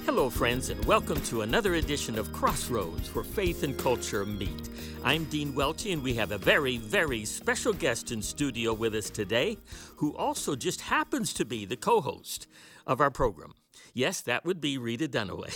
Hello, friends, and welcome to another edition of Crossroads, where faith and culture meet. I'm Dean Welchie, and we have a very, very special guest in studio with us today, who also just happens to be the co-host of our program. Yes, that would be Rita Dunaway.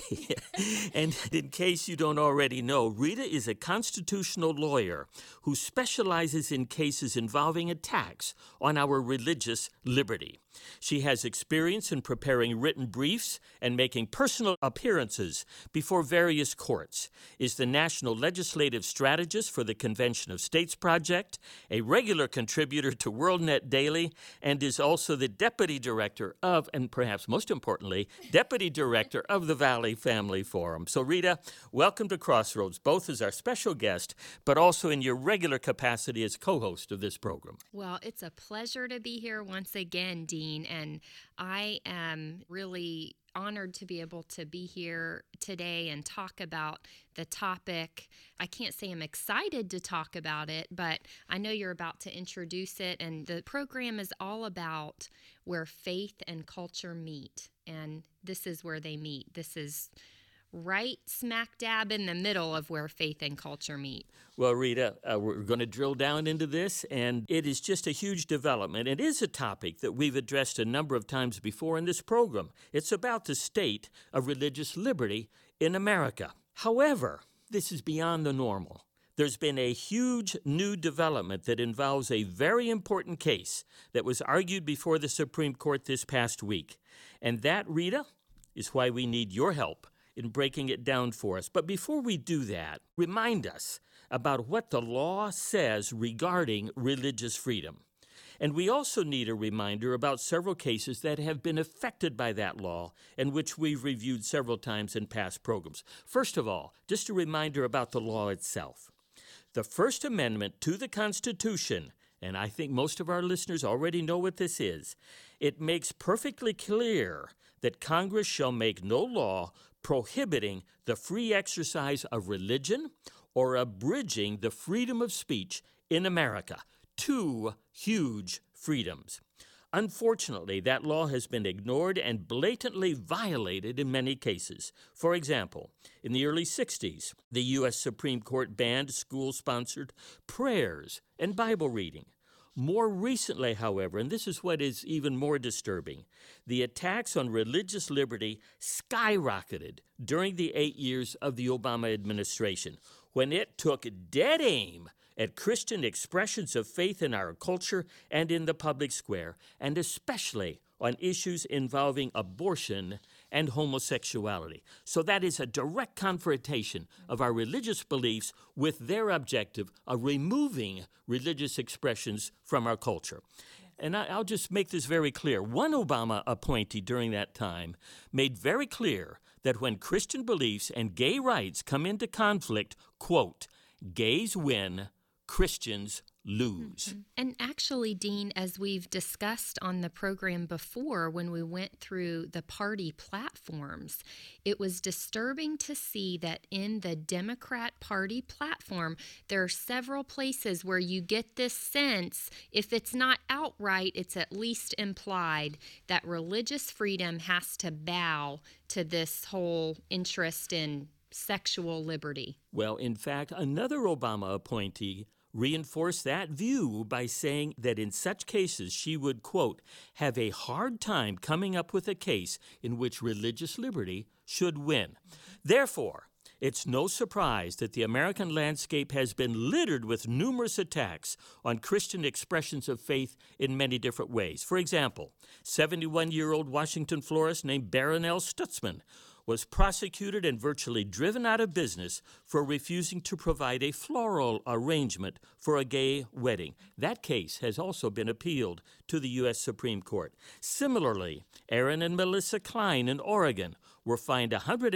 And in case you don't already know, Rita is a constitutional lawyer who specializes in cases involving attacks on our religious liberty. She has experience in preparing written briefs and making personal appearances before various courts, is the national legislative strategist for the Convention of States Project, a regular contributor to WorldNet Daily, and is also the deputy director of, and perhaps most importantly, deputy director of the Valley Family Forum. So Rita, welcome to Crossroads, both as our special guest, but also in your regular capacity as co-host of this program. Well, it's a pleasure to be here once again, Dean, and I am really honored to be able to be here today and talk about the topic. I can't say I'm excited to talk about it, but I know you're about to introduce it, and the program is all about where faith and culture meet, and this is where they meet. This is right smack dab in the middle of where faith and culture meet. Well, Rita, we're going to drill down into this, and it is just a huge development. It is a topic that we've addressed a number of times before in this program. It's about the state of religious liberty in America. However, this is beyond the normal. There's been a huge new development that involves a very important case that was argued before the Supreme Court this past week. And that, Rita, is why we need your help in breaking it down for us. But before we do that, remind us about what the law says regarding religious freedom. And we also need a reminder about several cases that have been affected by that law and which we've reviewed several times in past programs. First of all, just a reminder about the law itself. The First Amendment to the Constitution, and I think most of our listeners already know what this is, it makes perfectly clear that Congress shall make no law prohibiting the free exercise of religion or abridging the freedom of speech in America. Two huge freedoms. Unfortunately, that law has been ignored and blatantly violated in many cases. For example, in the early 60s, the U.S. Supreme Court banned school-sponsored prayers and Bible reading. More recently, however, and this is what is even more disturbing, the attacks on religious liberty skyrocketed during the 8 years of the Obama administration, when it took dead aim at Christian expressions of faith in our culture and in the public square, and especially on issues involving abortion and homosexuality. So that is a direct confrontation of our religious beliefs with their objective of removing religious expressions from our culture. And I'll just make this very clear. One Obama appointee during that time made very clear that when Christian beliefs and gay rights come into conflict, quote, gays win, Christians lose. Mm-hmm. And actually, Dean, as we've discussed on the program before, when we went through the party platforms, it was disturbing to see that in the Democrat Party platform, there are several places where you get this sense, if it's not outright, it's at least implied, that religious freedom has to bow to this whole interest in sexual liberty. Well, in fact, another Obama appointee reinforced that view by saying that in such cases she would, quote, have a hard time coming up with a case in which religious liberty should win. Therefore, it's no surprise that the American landscape has been littered with numerous attacks on Christian expressions of faith in many different ways. For example, 71-year-old Washington florist named Barronelle Stutzman was prosecuted and virtually driven out of business for refusing to provide a floral arrangement for a gay wedding. That case has also been appealed to the U.S. Supreme Court. Similarly, Aaron and Melissa Klein in Oregon were fined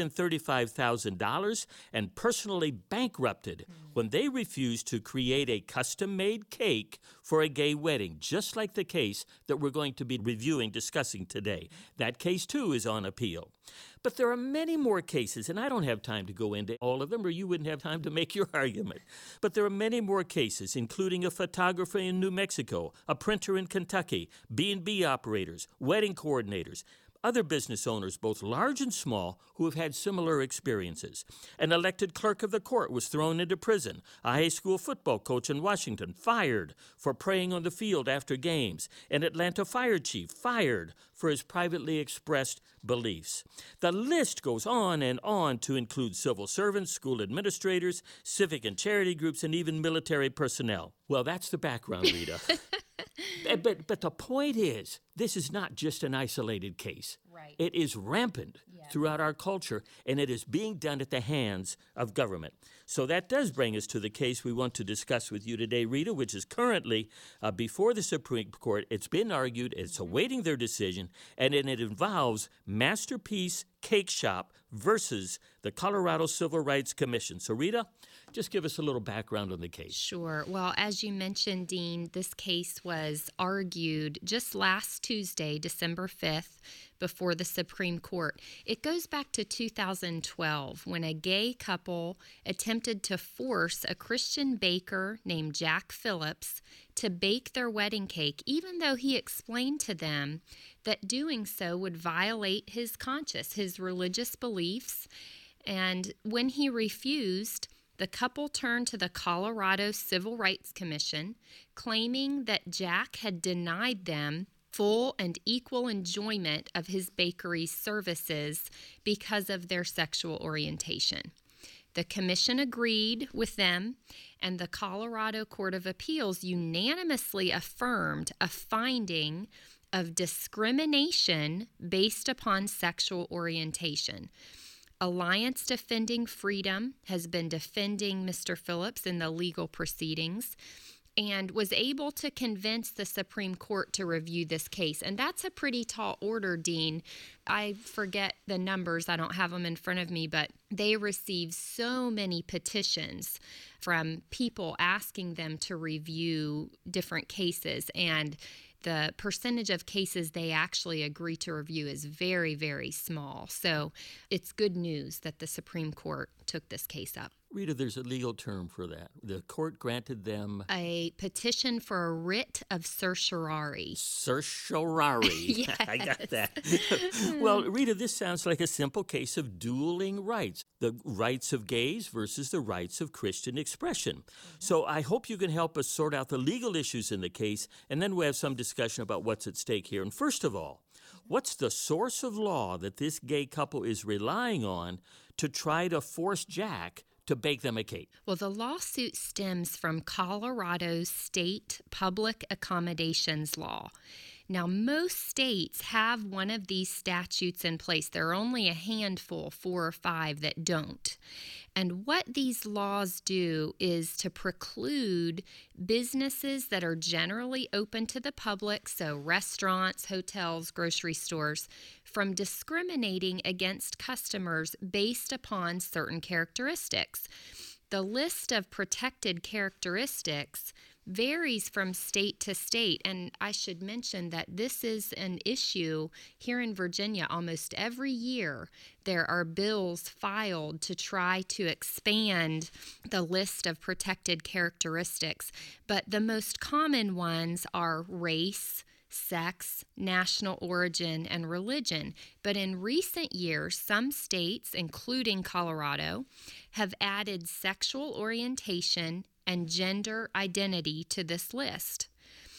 $135,000 and personally bankrupted when they refused to create a custom-made cake for a gay wedding, just like the case that we're going to be discussing today. That case, too, is on appeal. But there are many more cases, and I don't have time to go into all of them, or you wouldn't have time to make your argument. But there are many more cases, including a photographer in New Mexico, a printer in Kentucky, B&B operators, wedding coordinators, other business owners, both large and small, who have had similar experiences. An elected clerk of the court was thrown into prison. A high school football coach in Washington fired for praying on the field after games. An Atlanta fire chief fired for his privately expressed beliefs. The list goes on and on to include civil servants, school administrators, civic and charity groups, and even military personnel. Well, that's the background, Rita. But the point is, this is not just an isolated case. Right. It is rampant throughout our culture, and it is being done at the hands of government. So that does bring us to the case we want to discuss with you today, Rita, which is currently before the Supreme Court. It's been argued, it's awaiting their decision, and it involves Masterpiece Cake Shop versus the Colorado Civil Rights Commission. So, Rita, just give us a little background on the case. Sure. Well, as you mentioned, Dean, this case was argued just last Tuesday, December 5th, before the Supreme Court. It goes back to 2012 when a gay couple attempted to force a Christian baker named Jack Phillips to bake their wedding cake, even though he explained to them that doing so would violate his conscience, his religious beliefs. And when he refused, the couple turned to the Colorado Civil Rights Commission, claiming that Jack had denied them full and equal enjoyment of his bakery's services because of their sexual orientation. The commission agreed with them, and the Colorado Court of Appeals unanimously affirmed a finding of discrimination based upon sexual orientation. Alliance Defending Freedom has been defending Mr. Phillips in the legal proceedings and was able to convince the Supreme Court to review this case. And that's a pretty tall order, Dean. I forget the numbers. I don't have them in front of me, but they received so many petitions from people asking them to review different cases. And the percentage of cases they actually agree to review is very, very small. So it's good news that the Supreme Court took this case up. Rita, there's a legal term for that. The court granted them a petition for a writ of certiorari. Certiorari. Yes. I got that. Well, Rita, this sounds like a simple case of dueling rights. The rights of gays versus the rights of Christian expression. So I hope you can help us sort out the legal issues in the case, and then we'll have some discussion about what's at stake here. And first of all, what's the source of law that this gay couple is relying on to try to force Jack to bake them a cake? Well, the lawsuit stems from Colorado's state public accommodations law. Now, most states have one of these statutes in place. There are only a handful, 4 or 5, that don't. And what these laws do is to preclude businesses that are generally open to the public, so restaurants, hotels, grocery stores, from discriminating against customers based upon certain characteristics. The list of protected characteristics varies from state to state, and I should mention that this is an issue here in Virginia. Almost every year there are bills filed to try to expand the list of protected characteristics, but the most common ones are race, sex, national origin, and religion. But in recent years, some states, including Colorado, have added sexual orientation and gender identity to this list.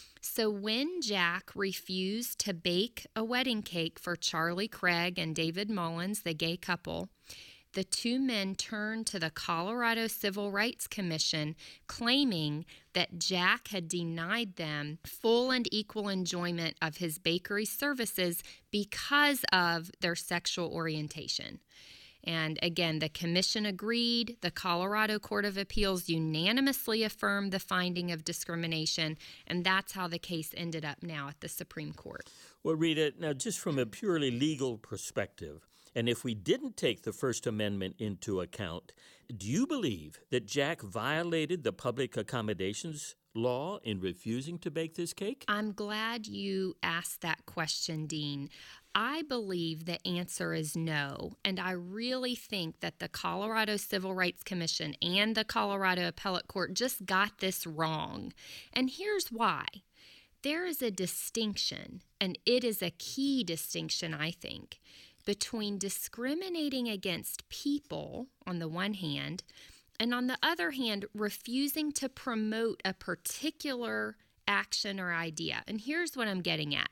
So when Jack refused to bake a wedding cake for Charlie Craig and David Mullins, the gay couple, the 2 men turned to the Colorado Civil Rights Commission claiming that Jack had denied them full and equal enjoyment of his bakery services because of their sexual orientation. And again, the commission agreed. The Colorado Court of Appeals unanimously affirmed the finding of discrimination, and that's how the case ended up now at the Supreme Court. Well, Rita, now just from a purely legal perspective, and if we didn't take the First Amendment into account, do you believe that Jack violated the public accommodations law in refusing to bake this cake? I'm glad you asked that question, Dean. I believe the answer is no, and I really think that the Colorado Civil Rights Commission and the Colorado Appellate Court just got this wrong. And here's why. there is a distinction, and it is a key distinction, I think, between discriminating against people on the one hand, and on the other hand, refusing to promote a particular action or idea. And here's what I'm getting at.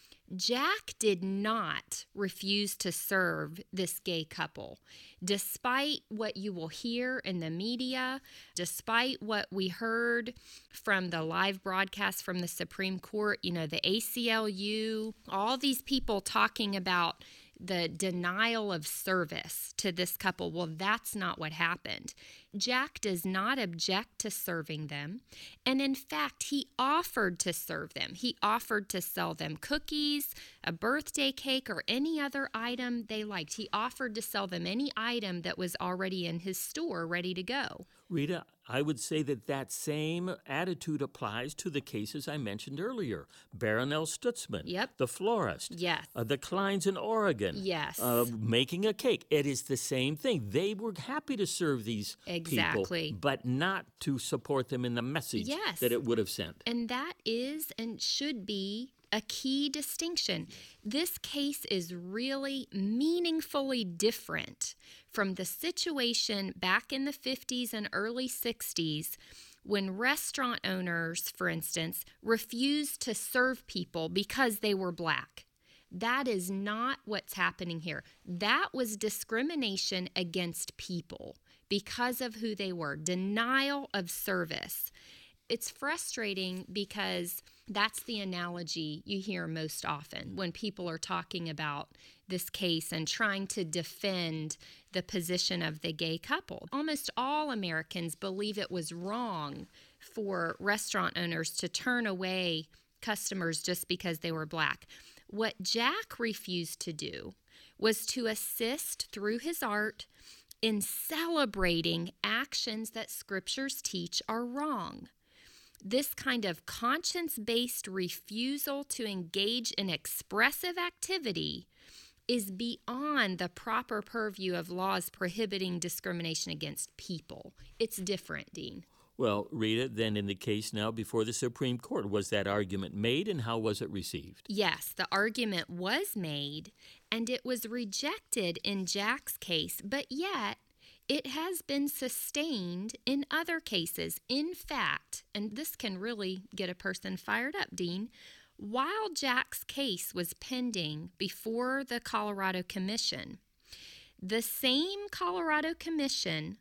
Jack did not refuse to serve this gay couple, despite what you will hear in the media, despite what we heard from the live broadcast from the Supreme Court, the ACLU, all these people talking about the denial of service to this couple. Well, that's not what happened. Jack does not object to serving them. And in fact, he offered to serve them. He offered to sell them cookies, a birthday cake, or any other item they liked. He offered to sell them any item that was already in his store ready to go. Rita, I would say that same attitude applies to the cases I mentioned earlier. Baronel Stutzman, Yep. the florist, Yes. The Kleins in Oregon, Yes. Making a cake. It is the same thing. They were happy to serve these Exactly. people, but not to support them in the message Yes. that it would have sent. And that is and should be a key distinction. This case is really meaningfully different from the situation back in the 50s and early 60s when restaurant owners, for instance, refused to serve people because they were black. That is not what's happening here. That was discrimination against people because of who they were, denial of service. It's frustrating because that's the analogy you hear most often when people are talking about this case and trying to defend the position of the gay couple. Almost all Americans believe it was wrong for restaurant owners to turn away customers just because they were black. What Jack refused to do was to assist through his art in celebrating actions that scriptures teach are wrong. This kind of conscience-based refusal to engage in expressive activity is beyond the proper purview of laws prohibiting discrimination against people. It's different, Dean. Well, Rita, then in the case now before the Supreme Court, was that argument made and how was it received? Yes, the argument was made and it was rejected in Jack's case, but yet it has been sustained in other cases. In fact, and this can really get a person fired up, Dean, while Jack's case was pending before the Colorado Commission, the same Colorado Commission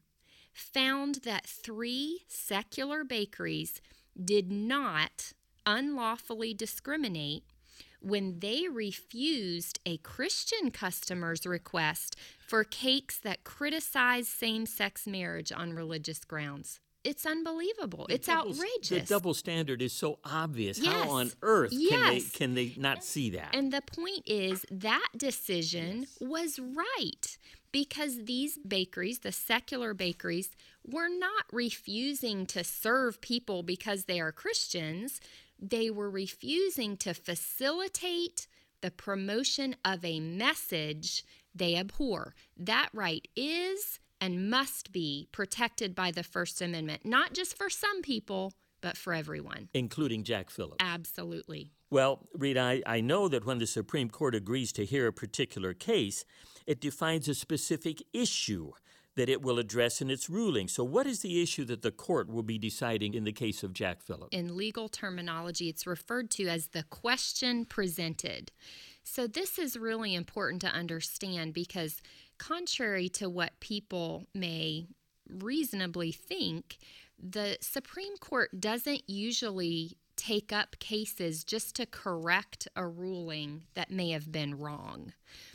found that 3 secular bakeries did not unlawfully discriminate when they refused a Christian customer's request for cakes that criticize same-sex marriage on religious grounds. It's unbelievable. It's outrageous. The double standard is so obvious. Yes. How on earth Yes. can they not see that? And the point is that decision was right because these bakeries, the secular bakeries, were not refusing to serve people because they are Christians. They were refusing to facilitate the promotion of a message they abhor. That right is and must be protected by the First Amendment, not just for some people, but for everyone. Including Jack Phillips. Absolutely. Well, Rita, I know that when the Supreme Court agrees to hear a particular case, it defines a specific issue that it will address in its ruling. So what is the issue that the court will be deciding in the case of Jack Phillips? In legal terminology, it's referred to as the question presented. So this is really important to understand because contrary to what people may reasonably think, the Supreme Court doesn't usually take up cases just to correct a ruling that may have been wrong.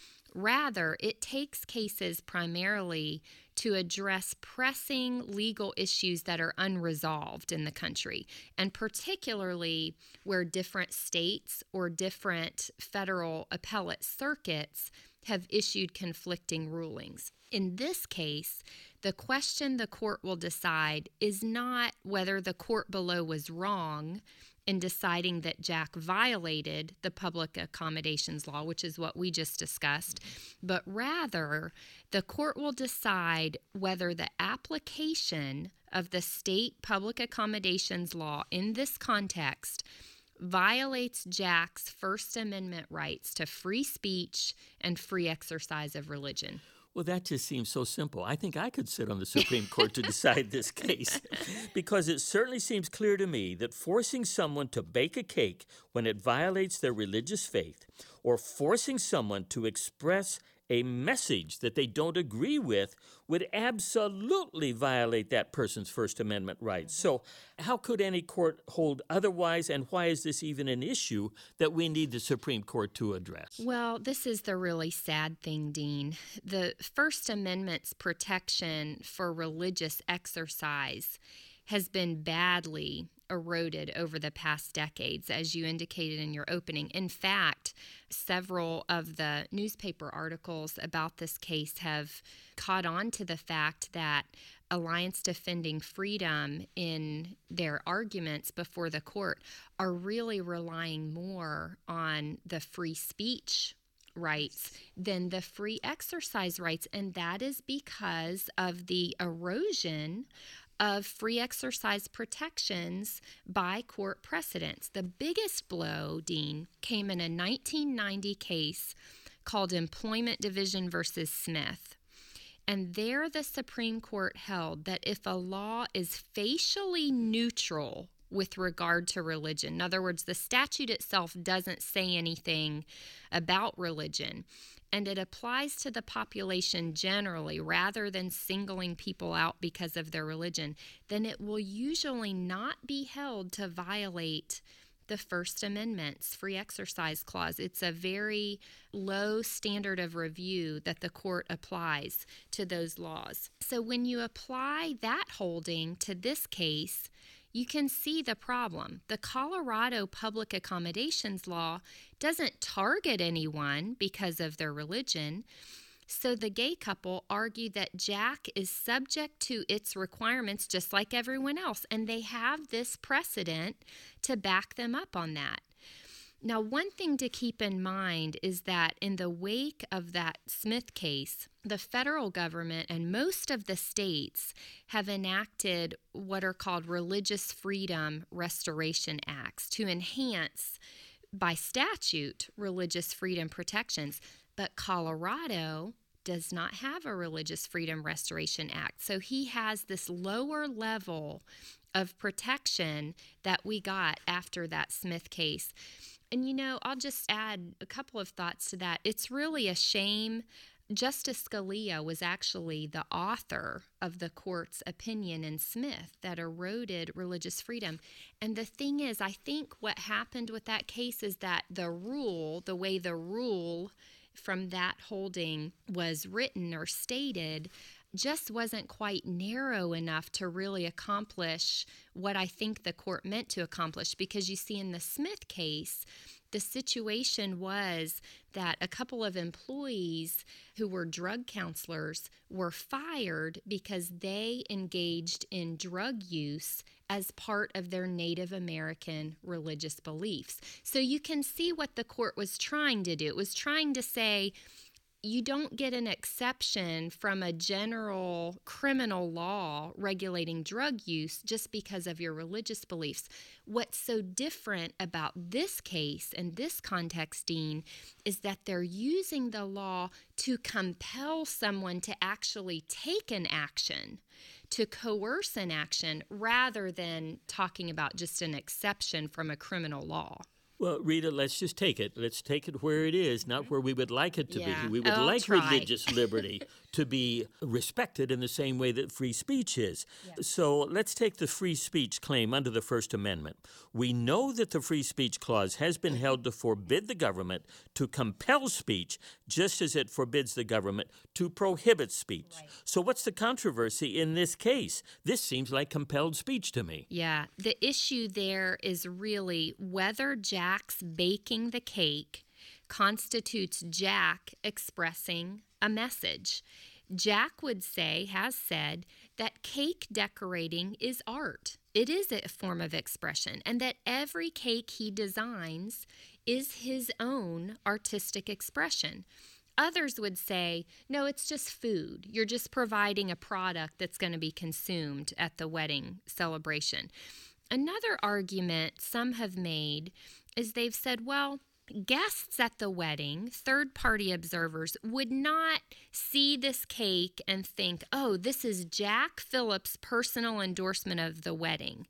Rather, it takes cases primarily to address pressing legal issues that are unresolved in the country, and particularly where different states or different federal appellate circuits have issued conflicting rulings. In this case, the question the court will decide is not whether the court below was wrong in deciding that Jack violated the public accommodations law, which is what we just discussed, but rather the court will decide whether the application of the state public accommodations law in this context violates Jack's First Amendment rights to free speech and free exercise of religion. Well, that just seems so simple. I think I could sit on the Supreme Court to decide this case because it certainly seems clear to me that forcing someone to bake a cake when it violates their religious faith or forcing someone to express a message that they don't agree with would absolutely violate that person's First Amendment rights. So how could any court hold otherwise, and why is this even an issue that we need the Supreme Court to address? Well, this is the really sad thing, Dean. The First Amendment's protection for religious exercise has been badly eroded over the past decades, as you indicated in your opening. In fact, several of the newspaper articles about this case have caught on to the fact that Alliance Defending Freedom, in their arguments before the court, are really relying more on the free speech rights than the free exercise rights, and that is because of the erosion of free exercise protections by court precedents. The biggest blow, Dean, came in a 1990 case called Employment Division versus Smith. And there the Supreme Court held that if a law is facially neutral with regard to religion, in other words, the statute itself doesn't say anything about religion, and it applies to the population generally rather than singling people out because of their religion, then it will usually not be held to violate the First Amendment's free exercise clause. It's a very low standard of review that the court applies to those laws. So when you apply that holding to this case, you can see the problem. The Colorado Public Accommodations Law doesn't target anyone because of their religion. So the gay couple argued that Jack is subject to its requirements just like everyone else, and they have this precedent to back them up on that. Now, one thing to keep in mind is that in the wake of that Smith case, the federal government and most of the states have enacted what are called Religious Freedom Restoration Acts to enhance, by statute, religious freedom protections. But Colorado does not have a Religious Freedom Restoration Act. So he has this lower level of protection that we got after that Smith case. And, I'll just add a couple of thoughts to that. It's really a shame. Justice Scalia was actually the author of the court's opinion in Smith that eroded religious freedom. And the thing is, I think what happened with that case is that the way the rule from that holding was written or stated, just wasn't quite narrow enough to really accomplish what I think the court meant to accomplish. Because you see, in the Smith case, the situation was that a couple of employees who were drug counselors were fired because they engaged in drug use as part of their Native American religious beliefs. So you can see what the court was trying to do. It was trying to say, you don't get an exception from a general criminal law regulating drug use just because of your religious beliefs. What's so different about this case and this context, Dean, is that they're using the law to compel someone to actually take an action, to coerce an action, rather than talking about just an exception from a criminal law. Well, Rita, let's just take it. Let's take it where it is, not where we would like it to be. We would I'll like try. religious liberty to be respected in the same way that free speech is. Yeah. So let's take the free speech claim under the First Amendment. We know that the free speech clause has been held to forbid the government to compel speech, just as it forbids the government to prohibit speech. Right. So what's the controversy in this case? This seems like compelled speech to me. Yeah, the issue there is really whether Jack's baking the cake constitutes Jack expressing a message. Jack would say, has said, that cake decorating is art. It is a form of expression, and that every cake he designs is his own artistic expression. Others would say, no, it's just food. You're just providing a product that's going to be consumed at the wedding celebration. Another argument some have made is they've said, well, guests at the wedding, third-party observers, would not see this cake and think, oh, this is Jack Phillips' personal endorsement of the wedding.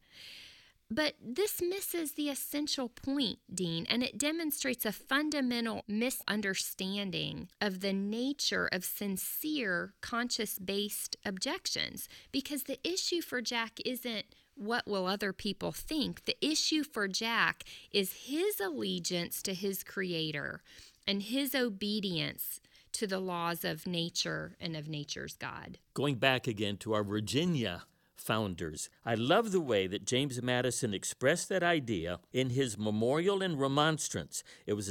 But this misses the essential point, Dean, and it demonstrates a fundamental misunderstanding of the nature of sincere, conscience-based objections. Because the issue for Jack isn't what will other people think. The issue for Jack is his allegiance to his Creator and his obedience to the laws of nature and of nature's God. Going back again to our Virginia founders, I love the way that James Madison expressed that idea in his Memorial and Remonstrance. It was a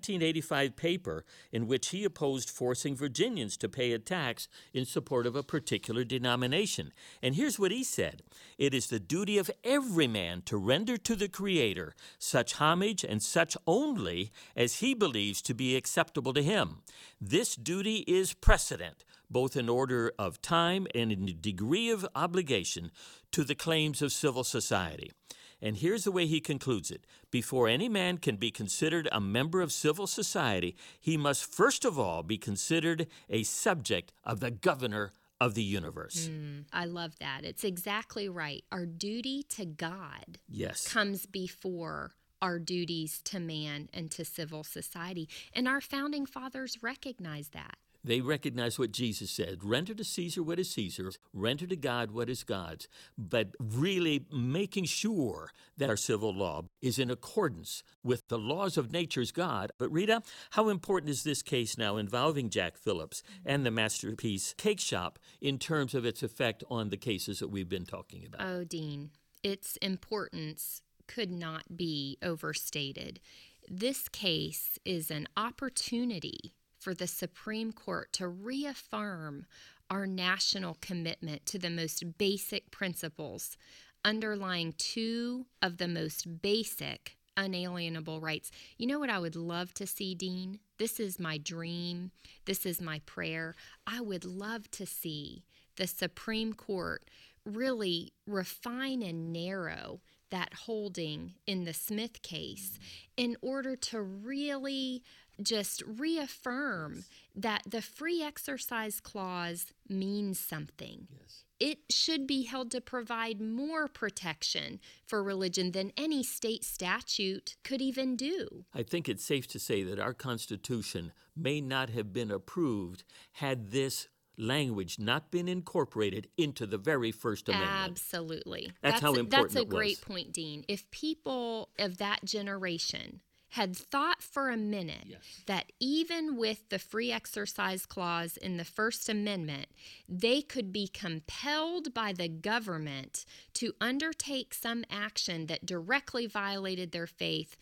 1785 paper in which he opposed forcing Virginians to pay a tax in support of a particular denomination. And here's what he said: "It is the duty of every man to render to the Creator such homage and such only as he believes to be acceptable to him. This duty is precedent, both in order of time and in degree of obligation, to the claims of civil society." And here's the way he concludes it: "Before any man can be considered a member of civil society, he must first of all be considered a subject of the governor of the universe." I love that. It's exactly right. Our duty to God comes before our duties to man and to civil society. And our founding fathers recognize that. They recognize what Jesus said: render to Caesar what is Caesar's, render to God what is God's, but really making sure that our civil law is in accordance with the laws of nature's God. But Rita, how important is this case now involving Jack Phillips and the Masterpiece Cake Shop in terms of its effect on the cases that we've been talking about? Oh, Dean, its importance could not be overstated. This case is an opportunity for the Supreme Court to reaffirm our national commitment to the most basic principles underlying two of the most basic unalienable rights. You know what I would love to see, Dean? This is my dream. This is my prayer. I would love to see the Supreme Court really refine and narrow that holding in the Smith case in order to really just reaffirm that the free exercise clause means something. Yes. It should be held to provide more protection for religion than any state statute could even do. I think it's safe to say that our Constitution may not have been approved had this language not been incorporated into the very First Amendment. Absolutely. That's how important it was. That's a great point, Dean. If people of that generation had thought for a minute that even with the free exercise clause in the First Amendment, they could be compelled by the government to undertake some action that directly violated their faith,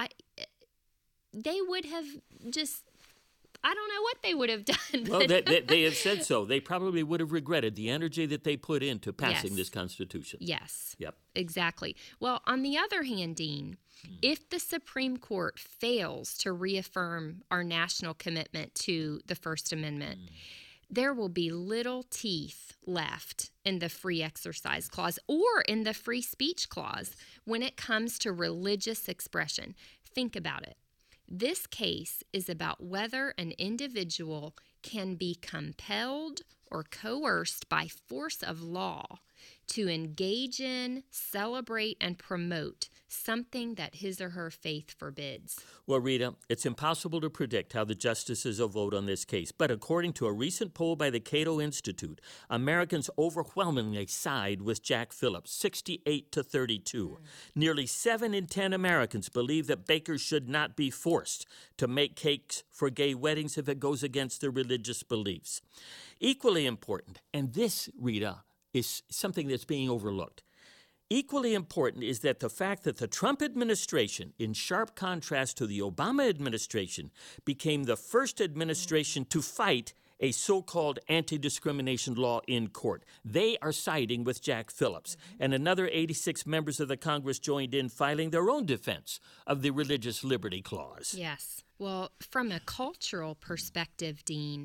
they would have just, I don't know what they would have done. Well, they have said so. They probably would have regretted the energy that they put into passing this Constitution. Yes. Yep. Exactly. Well, on the other hand, Dean, if the Supreme Court fails to reaffirm our national commitment to the First Amendment, there will be little teeth left in the free exercise clause or in the free speech clause when it comes to religious expression. Think about it. This case is about whether an individual can be compelled or coerced by force of law to engage in, celebrate, and promote something that his or her faith forbids. Well, Rita, it's impossible to predict how the justices will vote on this case, but according to a recent poll by the Cato Institute, Americans overwhelmingly side with Jack Phillips, 68-32. Nearly 7 in 10 Americans believe that bakers should not be forced to make cakes for gay weddings if it goes against their religious beliefs. Equally important, and this, Rita, is something that's being overlooked. Equally important is that the fact that the Trump administration, in sharp contrast to the Obama administration, became the first administration to fight a so-called anti-discrimination law in court. They are siding with Jack Phillips, and another 86 members of the Congress joined in filing their own defense of the Religious Liberty Clause. Yes. Well, from a cultural perspective, Dean,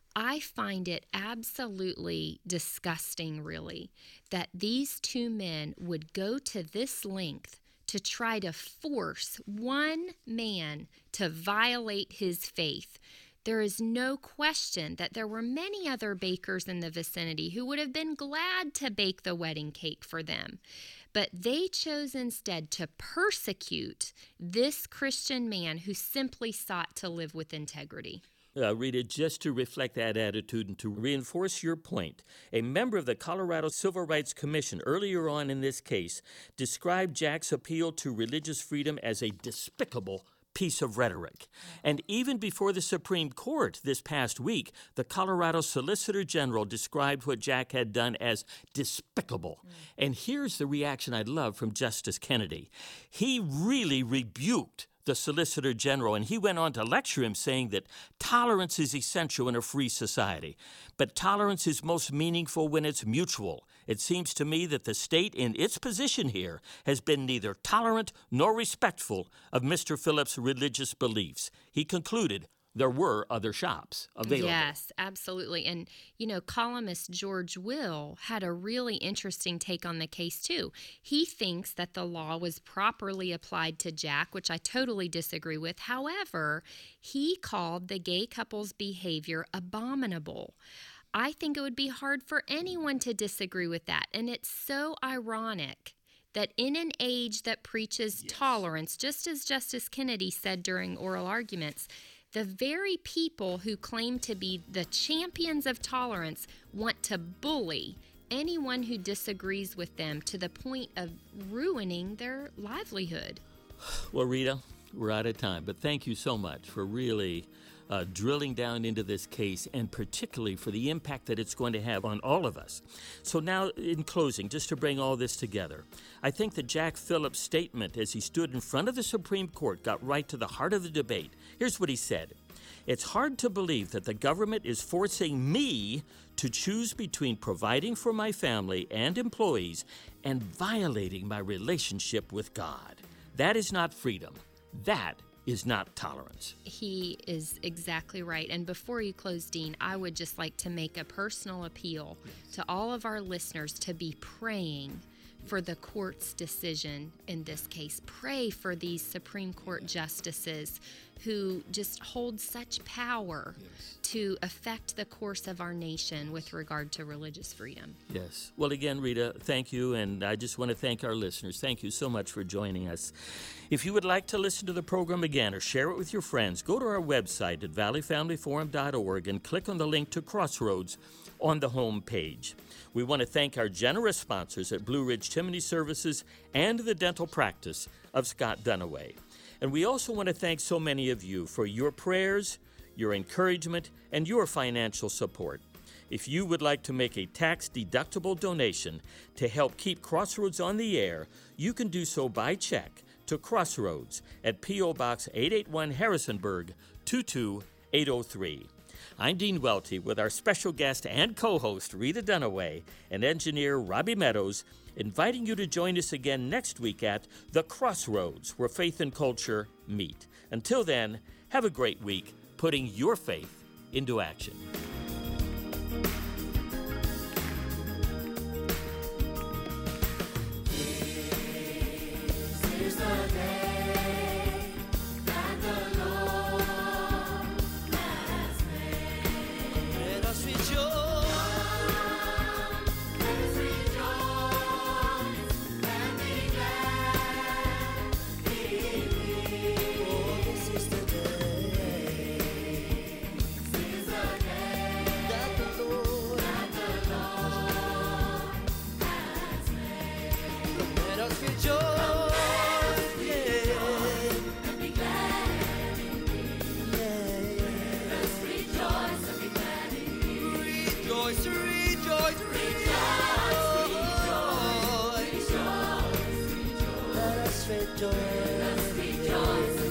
I find it absolutely disgusting, really, that these two men would go to this length to try to force one man to violate his faith. There is no question that there were many other bakers in the vicinity who would have been glad to bake the wedding cake for them. But they chose instead to persecute this Christian man who simply sought to live with integrity. Rita, just to reflect that attitude and to reinforce your point, a member of the Colorado Civil Rights Commission earlier on in this case described Jack's appeal to religious freedom as a despicable piece of rhetoric. And even before the Supreme Court this past week, the Colorado Solicitor General described what Jack had done as despicable. And here's the reaction I'd love from Justice Kennedy. He really rebuked the Solicitor General, and he went on to lecture him, saying that tolerance is essential in a free society, but tolerance is most meaningful when it's mutual. It seems to me that the state in its position here has been neither tolerant nor respectful of Mr. Phillips' religious beliefs. He concluded there were other shops available. Yes, absolutely. And, columnist George Will had a really interesting take on the case, too. He thinks that the law was properly applied to Jack, which I totally disagree with. However, he called the gay couple's behavior abominable. I think it would be hard for anyone to disagree with that. And it's so ironic that in an age that preaches tolerance, just as Justice Kennedy said during oral arguments, the very people who claim to be the champions of tolerance want to bully anyone who disagrees with them to the point of ruining their livelihood. Well, Rita, we're out of time, but thank you so much for really drilling down into this case, and particularly for the impact that it's going to have on all of us. So now, in closing, just to bring all this together, I think that Jack Phillips' statement as he stood in front of the Supreme Court got right to the heart of the debate. Here's what he said. It's hard to believe that the government is forcing me to choose between providing for my family and employees and violating my relationship with God. That is not freedom. That is not tolerance. He is exactly right. And before you close, Dean, I would just like to make a personal appeal to all of our listeners to be praying for the court's decision in this case. Pray for these Supreme Court justices who just hold such power to affect the course of our nation with regard to religious freedom. Yes. Well, again, Rita, thank you, and I just want to thank our listeners. Thank you so much for joining us. If you would like to listen to the program again or share it with your friends, go to our website at valleyfamilyforum.org and click on the link to Crossroads on the home page. We want to thank our generous sponsors at Blue Ridge Chimney Services and the dental practice of Scott Dunaway. And we also want to thank so many of you for your prayers, your encouragement, and your financial support. If you would like to make a tax-deductible donation to help keep Crossroads on the air, you can do so by check to Crossroads at P.O. Box 881 Harrisonburg, 22803. I'm Dean Welty with our special guest and co-host Rita Dunaway and engineer Robbie Meadows, inviting you to join us again next week at The Crossroads, where faith and culture meet. Until then, have a great week putting your faith into action. Let us rejoice.